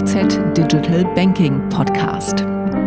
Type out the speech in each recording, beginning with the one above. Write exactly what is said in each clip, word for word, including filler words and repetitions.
Z Digital Banking Podcast.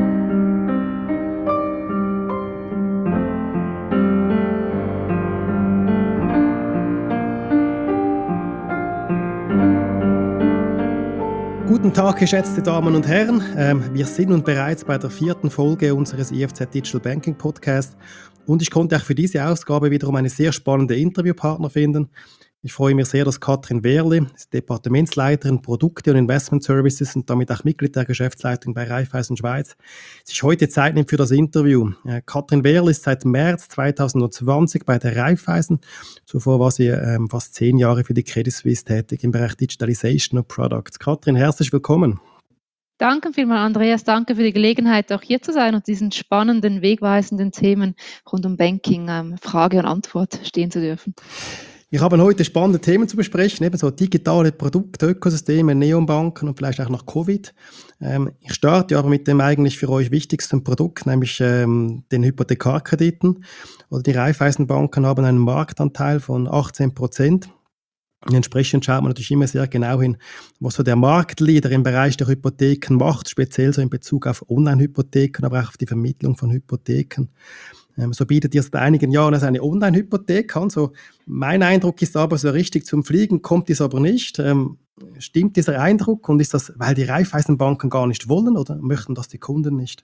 Guten Tag, geschätzte Damen und Herren. Ähm, wir sind nun bereits bei der vierten Folge unseres I F Z Digital Banking Podcast und ich konnte auch für diese Ausgabe wiederum eine sehr spannende Interviewpartner finden. Ich freue mich sehr, dass Katrin Wehrli, Departementsleiterin Produkte und Investment Services und damit auch Mitglied der Geschäftsleitung bei Raiffeisen Schweiz, sich heute Zeit nimmt für das Interview. Äh, Katrin Wehrli ist seit März zweitausendzwanzig bei der Raiffeisen. Zuvor war sie ähm, fast zehn Jahre für die Credit Suisse tätig im Bereich Digitalization of Products. Katrin, herzlich willkommen. Danke vielmals, Andreas. Danke für die Gelegenheit, auch hier zu sein und diesen spannenden, wegweisenden Themen rund um Banking ähm, Frage und Antwort stehen zu dürfen. Wir haben heute spannende Themen zu besprechen, eben so digitale Produkte, Ökosysteme, Neonbanken und vielleicht auch nach Covid. Ähm, ich starte aber mit dem eigentlich für euch wichtigsten Produkt, nämlich ähm, den Hypothekarkrediten. Oder die Raiffeisenbanken haben einen Marktanteil von achtzehn Prozent. Und entsprechend schaut man natürlich immer sehr genau hin, was so der Marktleader im Bereich der Hypotheken macht, speziell so in Bezug auf Online-Hypotheken, aber auch auf die Vermittlung von Hypotheken. Ähm, so bietet ihr seit einigen Jahren also eine Online-Hypothek an. So, mein Eindruck ist aber, so richtig zum Fliegen kommt dies aber nicht. Ähm, stimmt dieser Eindruck und ist das, weil die Raiffeisenbanken gar nicht wollen oder möchten das die Kunden nicht?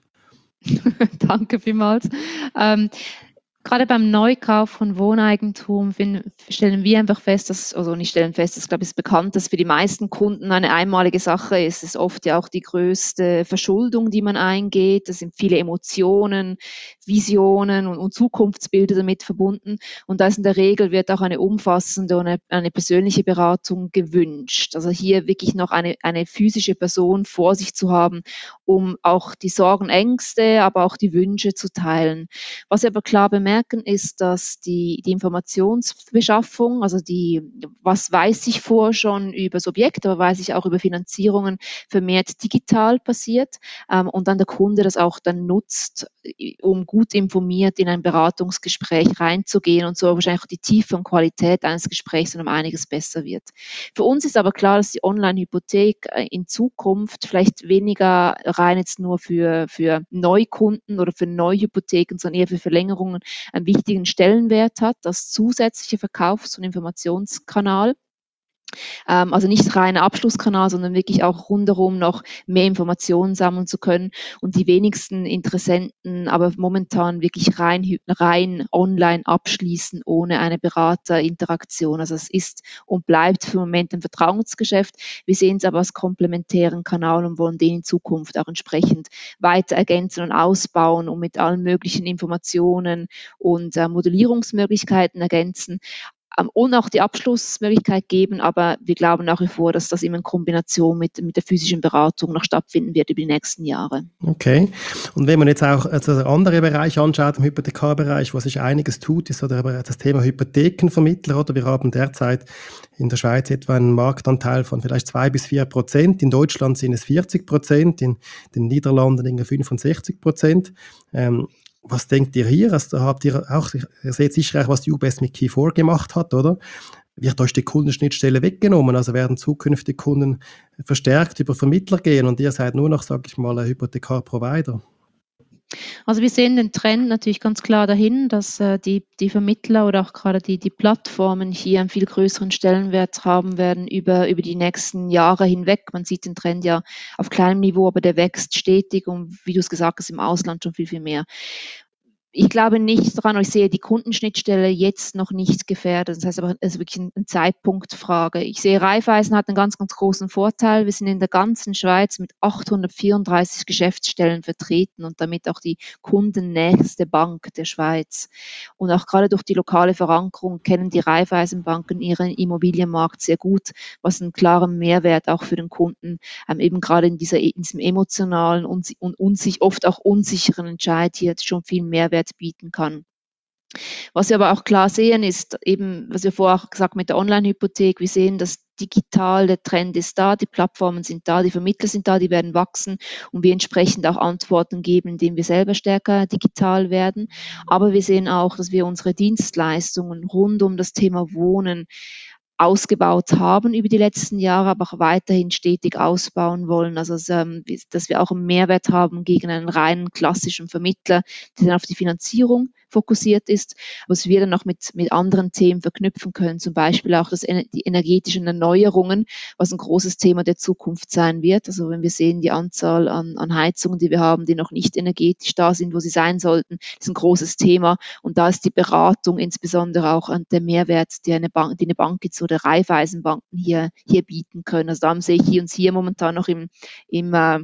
Danke vielmals. Ähm, Gerade beim Neukauf von Wohneigentum finden, stellen wir einfach fest, dass, also nicht stellen fest, das glaube ich ist bekannt, dass für die meisten Kunden eine einmalige Sache ist. Es ist oft ja auch die größte Verschuldung, die man eingeht. Es sind viele Emotionen, Visionen und, und Zukunftsbilder damit verbunden. Und da ist in der Regel wird auch eine umfassende und eine, eine persönliche Beratung gewünscht. Also hier wirklich noch eine, eine physische Person vor sich zu haben, um auch die Sorgen, Ängste, aber auch die Wünsche zu teilen. Was wir aber klar bemerken, ist, dass die, die Informationsbeschaffung, also die, was weiß ich vorher schon über das Objekt, aber weiß ich auch über Finanzierungen, vermehrt digital passiert ähm, und dann der Kunde das auch dann nutzt, um gut informiert in ein Beratungsgespräch reinzugehen und so wahrscheinlich auch die Tiefe und Qualität eines Gesprächs dann um einiges besser wird. Für uns ist aber klar, dass die Online-Hypothek in Zukunft vielleicht weniger rein jetzt nur für, für Neukunden oder für Neuhypotheken, sondern eher für Verlängerungen einen wichtigen Stellenwert hat, als zusätzlicher Verkaufs- und Informationskanal. Ähm, also nicht reiner Abschlusskanal, sondern wirklich auch rundherum noch mehr Informationen sammeln zu können und die wenigsten Interessenten aber momentan wirklich rein, rein online abschließen ohne eine Beraterinteraktion. Also es ist und bleibt für den Moment ein Vertrauensgeschäft. Wir sehen es aber als komplementären Kanal und wollen den in Zukunft auch entsprechend weiter ergänzen und ausbauen und mit allen möglichen Informationen und äh, Modellierungsmöglichkeiten ergänzen und auch die Abschlussmöglichkeit geben, aber wir glauben nach wie vor, dass das immer in Kombination mit, mit der physischen Beratung noch stattfinden wird über die nächsten Jahre. Okay. Und wenn man jetzt auch also andere Bereiche anschaut, im Hypothekarbereich, wo sich einiges tut, ist oder das Thema Hypothekenvermittler. Oder wir haben derzeit in der Schweiz etwa einen Marktanteil von vielleicht zwei bis vier Prozent. In Deutschland sind es vierzig Prozent, in den Niederlanden irgendwie fünfundsechzig Prozent. Ähm, Was denkt ihr hier? Also habt ihr auch, ihr seht sicher auch, was die U B S mit Key vier gemacht hat, oder? Wird euch die Kundenschnittstelle weggenommen? Also werden zukünftige Kunden verstärkt über Vermittler gehen und ihr seid nur noch, sage ich mal, ein Hypothekarprovider? Also wir sehen den Trend natürlich ganz klar dahin, dass äh, die, die Vermittler oder auch gerade die, die Plattformen hier einen viel größeren Stellenwert haben werden über, über die nächsten Jahre hinweg. Man sieht den Trend ja auf kleinem Niveau, aber der wächst stetig und wie du es gesagt hast, im Ausland schon viel, viel mehr. Ich glaube nicht daran, ich sehe die Kundenschnittstelle jetzt noch nicht gefährdet. Das heißt aber, es ist wirklich eine Zeitpunktfrage. Ich sehe, Raiffeisen hat einen ganz, ganz großen Vorteil. Wir sind in der ganzen Schweiz mit achthundertvierunddreißig Geschäftsstellen vertreten und damit auch die kundennächste Bank der Schweiz. Und auch gerade durch die lokale Verankerung kennen die Raiffeisenbanken ihren Immobilienmarkt sehr gut, was einen klaren Mehrwert auch für den Kunden ähm, eben gerade in, dieser, in diesem emotionalen und, und unsich, oft auch unsicheren Entscheid hier schon viel Mehrwert bieten kann. Was wir aber auch klar sehen, ist eben, was wir vorher auch gesagt haben mit der Online-Hypothek, wir sehen, dass digital der Trend ist da, die Plattformen sind da, die Vermittler sind da, die werden wachsen und wir entsprechend auch Antworten geben, indem wir selber stärker digital werden. Aber wir sehen auch, dass wir unsere Dienstleistungen rund um das Thema Wohnen ausgebaut haben über die letzten Jahre, aber auch weiterhin stetig ausbauen wollen. Also, dass wir auch einen Mehrwert haben gegen einen reinen klassischen Vermittler, der dann auf die Finanzierung fokussiert ist, was wir dann noch mit, mit anderen Themen verknüpfen können, zum Beispiel auch das, die energetischen Erneuerungen, was ein großes Thema der Zukunft sein wird. Also wenn wir sehen, die Anzahl an, an Heizungen, die wir haben, die noch nicht energetisch da sind, wo sie sein sollten, ist ein großes Thema. Und da ist die Beratung insbesondere auch an der Mehrwert, die eine Bank, die eine Bank jetzt oder Raiffeisenbanken hier, hier bieten können. Also da sehe ich hier uns hier momentan noch im, im äh,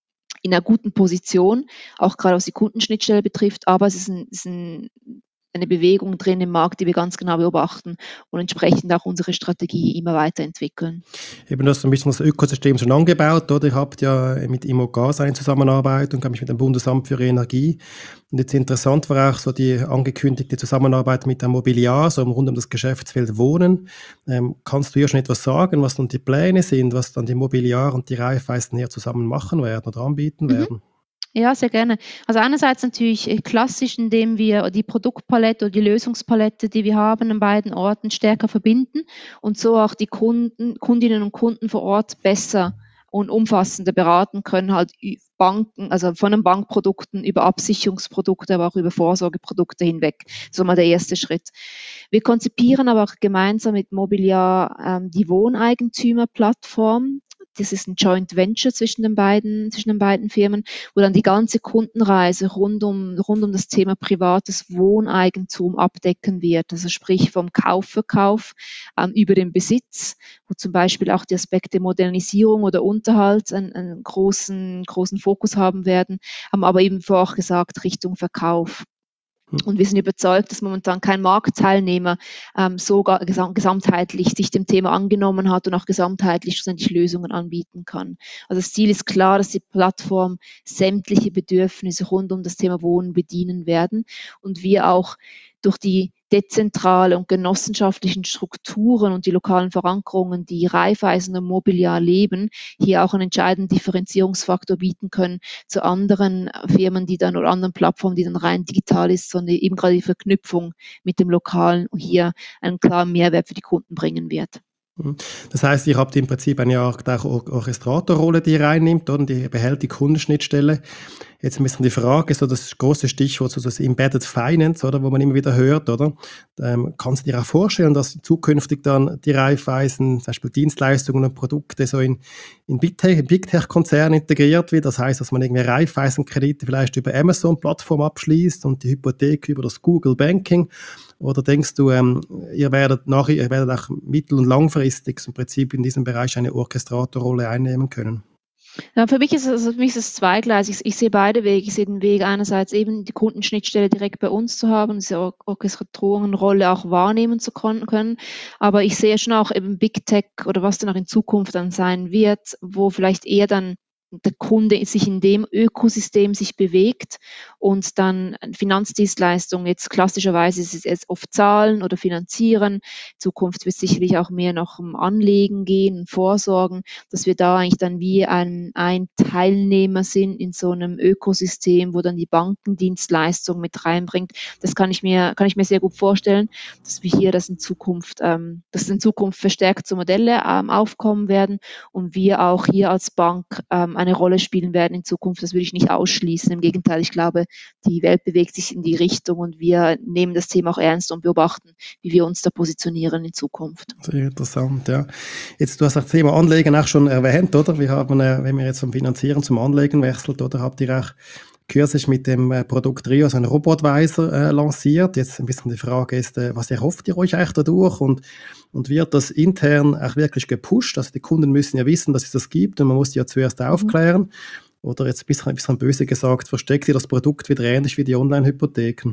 in einer guten Position, auch gerade was die Kundenschnittstelle betrifft, aber es ist, ein, ist ein, eine Bewegung drin im Markt, die wir ganz genau beobachten und entsprechend auch unsere Strategie immer weiterentwickeln. Eben, du hast ein bisschen das Ökosystem schon angebaut, oder? Ihr habt ja mit Immogas eine Zusammenarbeit und mich mit dem Bundesamt für Energie. Und jetzt interessant war auch so die angekündigte Zusammenarbeit mit der Mobiliar, so rund um das Geschäftsfeld Wohnen. Ähm, kannst du hier schon etwas sagen, was dann die Pläne sind, was dann die Mobiliar und die Raiffeisen hier zusammen machen werden oder anbieten Mhm. werden? Ja, sehr gerne. Also einerseits natürlich klassisch, indem wir die Produktpalette oder die Lösungspalette, die wir haben an beiden Orten, stärker verbinden und so auch die Kunden, Kundinnen und Kunden vor Ort besser und umfassender beraten können, halt Banken, also von den Bankprodukten über Absicherungsprodukte, aber auch über Vorsorgeprodukte hinweg. So mal der erste Schritt. Wir konzipieren aber auch gemeinsam mit Mobiliar ähm, die Wohneigentümerplattform. Das ist ein Joint Venture zwischen den beiden, zwischen den beiden Firmen, wo dann die ganze Kundenreise rund um, rund um das Thema privates Wohneigentum abdecken wird. Also sprich vom Kaufverkauf ähm, über den Besitz, wo zum Beispiel auch die Aspekte Modernisierung oder Unterhalt einen, einen großen, großen Fokus haben werden, haben aber eben vorher auch gesagt, Richtung Verkauf. Und wir sind überzeugt, dass momentan kein Marktteilnehmer ähm, so gesam gesamtheitlich sich dem Thema angenommen hat und auch gesamtheitlich schlussendlich Lösungen anbieten kann. Also das Ziel ist klar, dass die Plattform sämtliche Bedürfnisse rund um das Thema Wohnen bedienen werden und wir auch durch die dezentrale und genossenschaftlichen Strukturen und die lokalen Verankerungen, die Raiffeisen und Mobiliar leben, hier auch einen entscheidenden Differenzierungsfaktor bieten können zu anderen Firmen, die dann oder anderen Plattformen, die dann rein digital ist, sondern eben gerade die Verknüpfung mit dem Lokalen hier einen klaren Mehrwert für die Kunden bringen wird. Das heißt, ihr habt im Prinzip eine Art auch Orchestratorrolle, die ihr reinnimmt, oder? Die behält die Kundenschnittstelle. Jetzt ein bisschen die Frage, so das große Stichwort, so das Embedded Finance, oder, wo man immer wieder hört, oder? Ähm, kannst du dir auch vorstellen, dass zukünftig dann die Raiffeisen, zum Beispiel Dienstleistungen und Produkte so in, in Big Tech, Big Tech-Konzerne integriert wird? Das heißt, dass man irgendwie Raiffeisen-Kredite vielleicht über Amazon-Plattform abschließt und die Hypothek über das Google Banking? Oder denkst du, ähm, ihr werdet nachher, ihr werdet auch mittel- und langfristig im Prinzip in diesem Bereich eine Orchestratorrolle einnehmen können? Ja, für mich ist es, also für mich ist es zweigleisig. Ich, ich sehe beide Wege. Ich sehe den Weg einerseits eben die Kundenschnittstelle direkt bei uns zu haben, diese Or Orchestratorenrolle auch wahrnehmen zu können. Aber ich sehe schon auch eben Big Tech oder was dann auch in Zukunft dann sein wird, wo vielleicht eher dann der Kunde sich in dem Ökosystem sich bewegt und dann Finanzdienstleistungen, jetzt klassischerweise ist es oft Zahlen oder Finanzieren. In Zukunft wird es sicherlich auch mehr noch um Anlegen gehen, Vorsorgen, dass wir da eigentlich dann wie ein, ein Teilnehmer sind in so einem Ökosystem, wo dann die Bankendienstleistung mit reinbringt. Das kann ich mir, kann ich mir sehr gut vorstellen, dass wir hier das in Zukunft, ähm, dass in Zukunft verstärkt so Modelle ähm, aufkommen werden und wir auch hier als Bank ähm, eine Rolle spielen werden in Zukunft. Das würde ich nicht ausschließen. Im Gegenteil, ich glaube, die Welt bewegt sich in die Richtung und wir nehmen das Thema auch ernst und beobachten, wie wir uns da positionieren in Zukunft. Sehr interessant, ja. Jetzt, du hast das Thema Anlegen auch schon erwähnt, oder? Wir haben, äh, wenn wir jetzt vom Finanzieren zum Anlegen wechselt, oder habt ihr auch kürzlich mit dem äh, Produkt Rio so einen Robotweiser äh, lanciert. Jetzt ein bisschen die Frage ist, äh, was erhofft ihr euch eigentlich dadurch und, und wird das intern auch wirklich gepusht? Also die Kunden müssen ja wissen, dass es das gibt und man muss die ja zuerst aufklären. Mhm. Oder jetzt ein bisschen, ein bisschen böse gesagt, versteckt ihr das Produkt wieder ähnlich wie die Online-Hypotheken?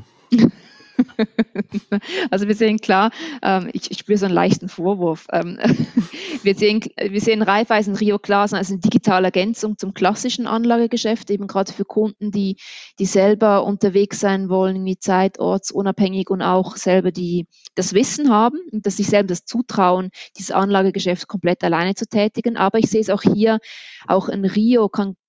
Also wir sehen klar, ähm, ich, ich spüre so einen leichten Vorwurf. Ähm, wir sehen, wir sehen Raiffeisen Rio klar als eine digitale Ergänzung zum klassischen Anlagegeschäft, eben gerade für Kunden, die, die selber unterwegs sein wollen, wie zeit-, ortsunabhängig und auch selber die, das Wissen haben und dass sich selber das zutrauen, dieses Anlagegeschäft komplett alleine zu tätigen. Aber ich sehe es auch hier, auch ein Rio kann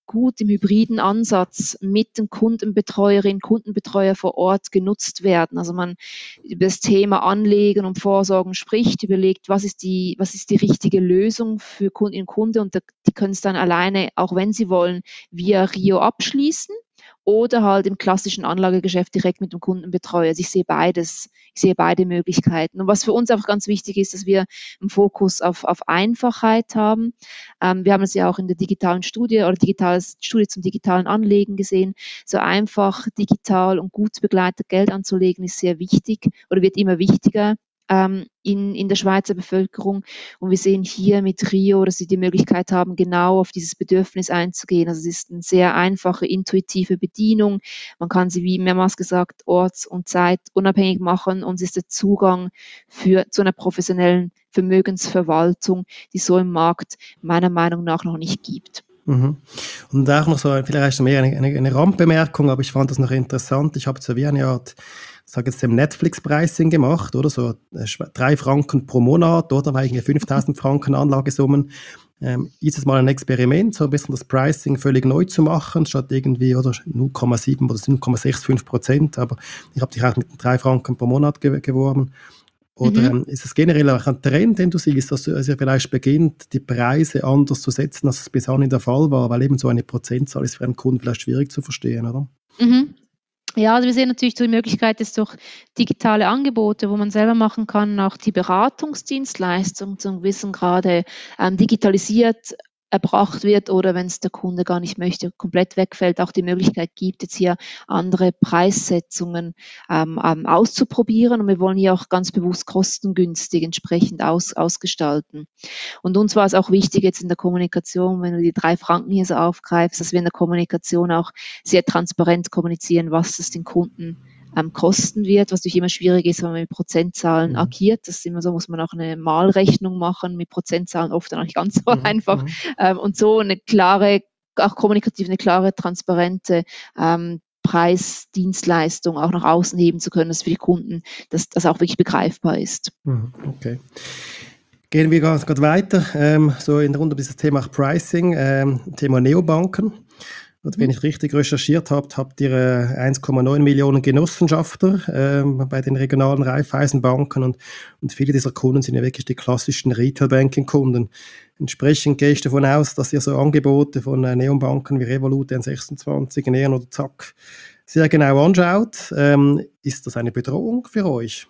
gut im hybriden Ansatz mit den Kundenbetreuerinnen, Kundenbetreuer vor Ort genutzt werden. Also man über das Thema Anlegen und Vorsorgen spricht, überlegt, was ist die, was ist die richtige Lösung für Kundinnen und Kunden, und die können es dann alleine, auch wenn sie wollen, via Rio abschließen oder halt im klassischen Anlagegeschäft direkt mit dem Kundenbetreuer. Also ich sehe beides, ich sehe beide Möglichkeiten. Und was für uns einfach ganz wichtig ist, dass wir einen Fokus auf, auf Einfachheit haben. Ähm, wir haben es ja auch in der digitalen Studie oder digitales Studie zum digitalen Anlegen gesehen. So einfach, digital und gut begleitet Geld anzulegen ist sehr wichtig oder wird immer wichtiger ähm, in, in der Schweizer Bevölkerung. Und wir sehen hier mit Rio, dass sie die Möglichkeit haben, genau auf dieses Bedürfnis einzugehen. Also es ist eine sehr einfache, intuitive Bedienung. Man kann sie, wie mehrmals gesagt, orts- und zeitunabhängig machen, und es ist der Zugang für, zu einer professionellen Vermögensverwaltung, die so im Markt meiner Meinung nach noch nicht gibt. Mhm. Und auch noch so, vielleicht mehr eine, eine, eine Randbemerkung, aber ich fand das noch interessant. Ich habe so wie eine Art, ich sage jetzt dem Netflix-Pricing gemacht, oder so äh, drei Franken pro Monat, oder weil irgendwie fünftausend Franken Anlagesummen. Ähm, ist es mal ein Experiment, so ein bisschen das Pricing völlig neu zu machen, statt irgendwie oder null Komma sieben oder null Komma fünfundsechzig Prozent, aber ich habe dich auch mit den drei Franken pro Monat ge- geworben. Oder Mhm. ähm, ist es generell auch ein Trend, den du siehst, dass es ja vielleicht beginnt, die Preise anders zu setzen, als es bis anhin der Fall war, weil eben so eine Prozentzahl ist für einen Kunden vielleicht schwierig zu verstehen, oder? Mhm. Ja, also wir sehen natürlich die Möglichkeit ist durch digitale Angebote, wo man selber machen kann, auch die Beratungsdienstleistung zum gewissen Grade ähm, digitalisiert erbracht wird, oder wenn es der Kunde gar nicht möchte, komplett wegfällt, auch die Möglichkeit gibt, jetzt hier andere Preissetzungen ähm, ähm, auszuprobieren. Und wir wollen hier auch ganz bewusst kostengünstig entsprechend aus, ausgestalten. Und uns war es auch wichtig jetzt in der Kommunikation, wenn du die drei Franken hier so aufgreifst, dass wir in der Kommunikation auch sehr transparent kommunizieren, was es den Kunden ähm, kosten wird, was natürlich immer schwierig ist, wenn man mit Prozentzahlen Mhm. agiert. Das ist immer so, muss man auch eine Malrechnung machen, mit Prozentzahlen oft dann auch nicht ganz so Mhm. einfach. Mhm. Ähm, und so eine klare, auch kommunikativ eine klare, transparente ähm, Preisdienstleistung auch nach außen heben zu können, dass für die Kunden dass das auch wirklich begreifbar ist. Mhm. Okay. Gehen wir ganz gerade weiter, ähm, so in Runde um dieses Thema Pricing, ähm, Thema Neobanken. Und wenn Mhm. ich richtig recherchiert habe, habt ihr äh, eins Komma neun Millionen Genossenschafter ähm, bei den regionalen Raiffeisenbanken, und, und viele dieser Kunden sind ja wirklich die klassischen Retail-Banking-Kunden. Entsprechend gehe ich davon aus, dass ihr so Angebote von äh, Neobanken wie Revolut, N sechsundzwanzig, Neon oder Zack sehr genau anschaut. Ähm, ist das eine Bedrohung für euch?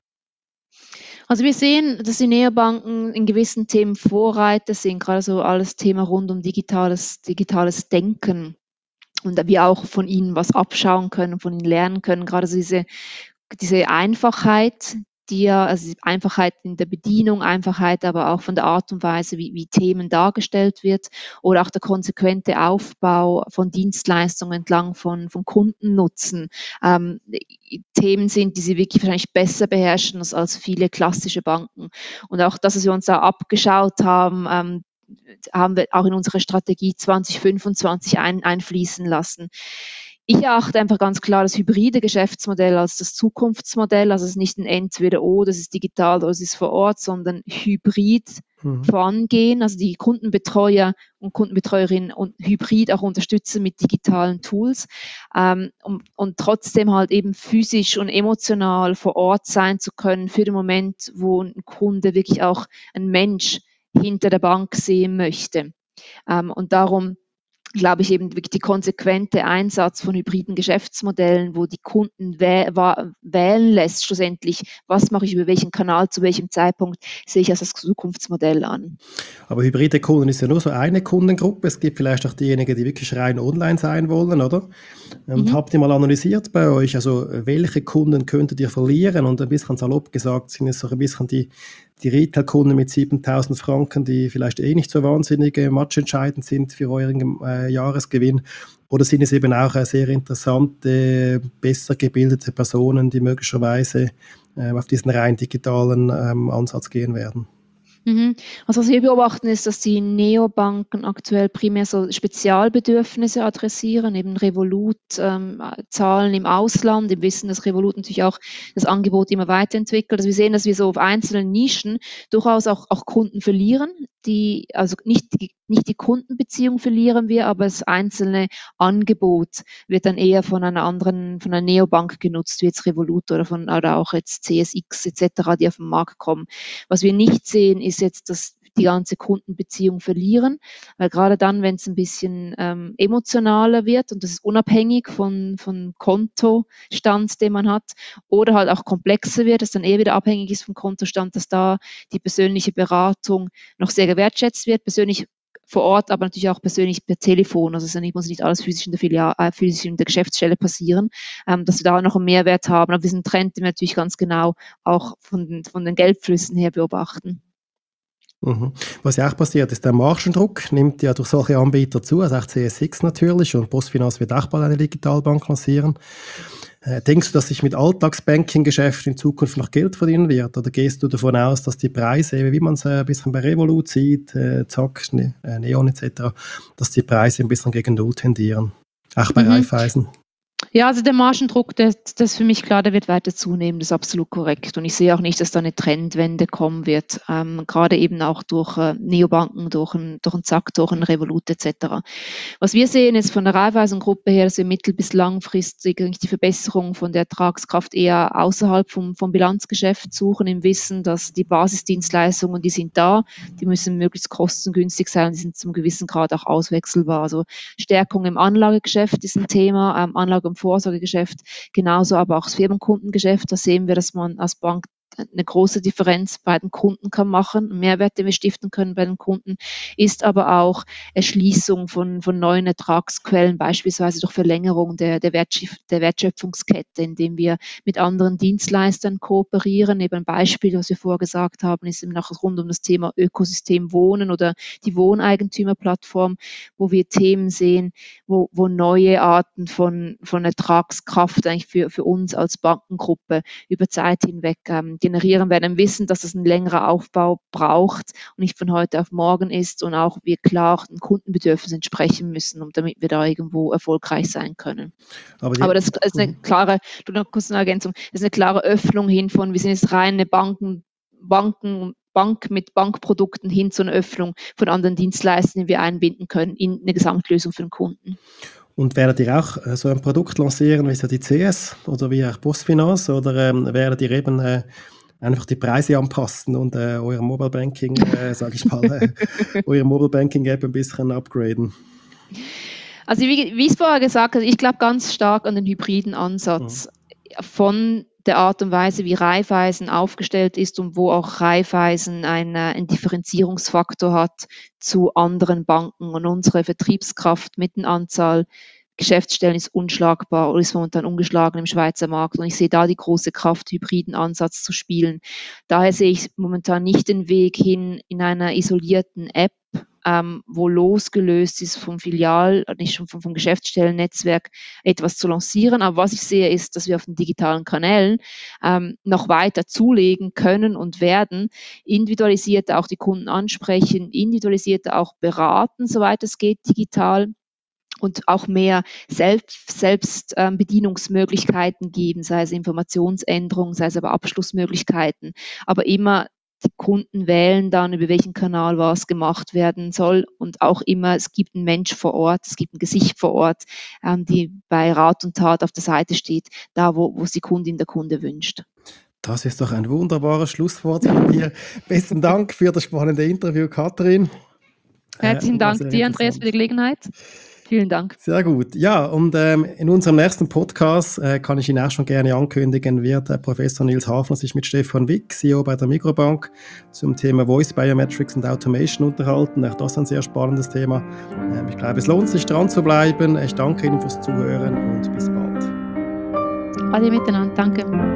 Also wir sehen, dass die Neobanken in gewissen Themen Vorreiter sind, gerade so alles Thema rund um digitales, digitales Denken. Und wir auch von ihnen was abschauen können, von ihnen lernen können. Gerade so diese, diese Einfachheit, die ja, also die Einfachheit in der Bedienung, Einfachheit aber auch von der Art und Weise, wie, wie Themen dargestellt wird, oder auch der konsequente Aufbau von Dienstleistungen entlang von, von Kundennutzen, ähm, Themen sind, die sie wirklich wahrscheinlich besser beherrschen als, als viele klassische Banken. Und auch das, was wir uns da abgeschaut haben, ähm, haben wir auch in unsere Strategie zwanzig fünfundzwanzig ein, einfließen lassen. Ich erachte einfach ganz klar das hybride Geschäftsmodell als das Zukunftsmodell. Also es ist nicht ein Entweder-Oder, das ist digital oder es ist vor Ort, sondern hybrid Mhm. vorangehen, also die Kundenbetreuer und Kundenbetreuerinnen und hybrid auch unterstützen mit digitalen Tools, ähm, und, und trotzdem halt eben physisch und emotional vor Ort sein zu können für den Moment, wo ein Kunde wirklich auch ein Mensch hinter der Bank sehen möchte. Ähm, und darum glaube ich eben wirklich die konsequente Einsatz von hybriden Geschäftsmodellen, wo die Kunden wäh wählen lässt schlussendlich, was mache ich über welchen Kanal, zu welchem Zeitpunkt, sehe ich als das Zukunftsmodell an. Aber hybride Kunden ist ja nur so eine Kundengruppe. Es gibt vielleicht auch diejenigen, die wirklich rein online sein wollen, oder? Und Mhm. habt ihr mal analysiert bei euch, also welche Kunden könntet ihr verlieren? Und ein bisschen salopp gesagt sind es so ein bisschen die, die Retail-Kunden mit siebentausend Franken, die vielleicht eh nicht so wahnsinnige matchentscheidend sind für euren äh, Jahresgewinn. Oder sind es eben auch äh, sehr interessante, besser gebildete Personen, die möglicherweise äh, auf diesen rein digitalen ähm, Ansatz gehen werden? Mhm. Also was wir beobachten ist, dass die Neobanken aktuell primär so Spezialbedürfnisse adressieren, eben Revolut, ähm, Zahlen im Ausland, im Wissen, dass Revolut natürlich auch das Angebot immer weiterentwickelt. Also wir sehen, dass wir so auf einzelnen Nischen durchaus auch, auch Kunden verlieren, die, also nicht die nicht die Kundenbeziehung verlieren wir, aber das einzelne Angebot wird dann eher von einer anderen, von einer Neobank genutzt, wie jetzt Revolut oder von, oder auch jetzt C S X et cetera, die auf den Markt kommen. Was wir nicht sehen, ist jetzt, dass die ganze Kundenbeziehung verlieren, weil gerade dann, wenn es ein bisschen ähm, emotionaler wird und das ist unabhängig von, von Kontostand, den man hat, oder halt auch komplexer wird, das dann eher wieder abhängig ist vom Kontostand, dass da die persönliche Beratung noch sehr gewertschätzt wird, persönlich vor Ort, aber natürlich auch persönlich per Telefon. Also es muss nicht alles physisch in der Filiale, äh, physisch in der Geschäftsstelle passieren, ähm, dass wir da noch einen Mehrwert haben. Aber diesen Trend, den wir natürlich ganz genau auch von den, von den Geldflüssen her beobachten. Mhm. Was ja auch passiert, ist der Margendruck, nimmt ja durch solche Anbieter zu, also auch C S X natürlich, und PostFinance wird auch bald eine Digitalbank lancieren. Äh, denkst du, dass sich mit Alltagsbanking-Geschäften in Zukunft noch Geld verdienen wird? Oder gehst du davon aus, dass die Preise, wie man es äh, ein bisschen bei Revolut sieht, äh, Zack, ne, äh, Neon et cetera, dass die Preise ein bisschen gegen Null tendieren? Auch bei Mhm. Raiffeisen? Ja, also der Margendruck, das, das ist für mich klar, der wird weiter zunehmen, das ist absolut korrekt. Und ich sehe auch nicht, dass da eine Trendwende kommen wird, ähm, gerade eben auch durch äh, Neobanken, durch ein, durch ein Zack, durch ein Revolut et cetera. Was wir sehen ist von der Raiffeisen-Gruppe her, dass wir mittel- bis langfristig die Verbesserung von der Ertragskraft eher außerhalb vom, vom Bilanzgeschäft suchen, im Wissen, dass die Basisdienstleistungen, die sind da, die müssen möglichst kostengünstig sein, die sind zum gewissen Grad auch auswechselbar. Also Stärkung im Anlagegeschäft ist ein Thema, ähm, Anlage- und Vorsorgegeschäft, genauso aber auch das Firmenkundengeschäft. Da sehen wir, dass man als Bank eine große Differenz bei den Kunden kann machen. Ein Mehrwert, den wir stiften können bei den Kunden, ist aber auch Erschließung von, von neuen Ertragsquellen, beispielsweise durch Verlängerung der, der, Wertschöpf, der Wertschöpfungskette, indem wir mit anderen Dienstleistern kooperieren. Eben ein Beispiel, was wir vorher gesagt haben, ist eben noch rund um das Thema Ökosystem Wohnen oder die Wohneigentümerplattform, wo wir Themen sehen, wo, wo neue Arten von, von Ertragskraft eigentlich für, für uns als Bankengruppe über Zeit hinweg ähm, generieren werden, wissen, dass es ein längerer Aufbau braucht und nicht von heute auf morgen ist und auch wir klar den Kundenbedürfnissen entsprechen müssen, um damit wir da irgendwo erfolgreich sein können. Aber, die, Aber das ist eine klare, du noch kurz eine Ergänzung, das ist eine klare Öffnung hin von, wir sind jetzt reine Banken, Banken, Bank mit Bankprodukten hin zu einer Öffnung von anderen Dienstleistern, die wir einbinden können in eine Gesamtlösung für den Kunden. Und werdet ihr auch äh, so ein Produkt lancieren, wie so die C S oder wie auch PostFinance, oder ähm, werdet ihr eben äh, einfach die Preise anpassen und äh, euer Mobile Banking, äh, sage ich mal, äh, eure Mobile Banking App ein bisschen upgraden? Also wie, wie ich es vorher gesagt habe, ich glaube ganz stark an den hybriden Ansatz mhm. von der Art und Weise, wie Raiffeisen aufgestellt ist und wo auch Raiffeisen einen, einen Differenzierungsfaktor hat zu anderen Banken. Und unsere Vertriebskraft mit der Anzahl Geschäftsstellen ist unschlagbar oder ist momentan ungeschlagen im Schweizer Markt. Und ich sehe da die große Kraft, hybriden Ansatz zu spielen. Daher sehe ich momentan nicht den Weg hin in einer isolierten App, ähm, wo losgelöst ist vom Filial, nicht schon vom, vom Geschäftsstellennetzwerk, etwas zu lancieren. Aber was ich sehe, ist, dass wir auf den digitalen Kanälen ähm, noch weiter zulegen können und werden, individualisiert auch die Kunden ansprechen, individualisiert auch beraten, soweit es geht, digital. Und auch mehr Selbst, Selbstbedienungsmöglichkeiten ähm, geben, sei es Informationsänderungen, sei es aber Abschlussmöglichkeiten. Aber immer die Kunden wählen dann, über welchen Kanal was gemacht werden soll. Und auch immer, es gibt einen Mensch vor Ort, es gibt ein Gesicht vor Ort, ähm, die bei Rat und Tat auf der Seite steht, da wo, wo es die Kundin, der Kunde wünscht. Das ist doch ein wunderbares Schlusswort von dir. Besten Dank für das spannende Interview, Katrin. Herzlichen äh, Dank dir, Andreas, für die Gelegenheit. Vielen Dank. Sehr gut. Ja, und ähm, in unserem nächsten Podcast äh, kann ich Ihnen auch schon gerne ankündigen, wird äh, Professor Nils Hafner sich mit Stefan Wick, C E O bei der Migrobank, zum Thema Voice Biometrics und Automation unterhalten. Auch das ist ein sehr spannendes Thema. Ähm, ich glaube, es lohnt sich, dran zu bleiben. Ich danke Ihnen fürs Zuhören und bis bald. Ade miteinander. Danke.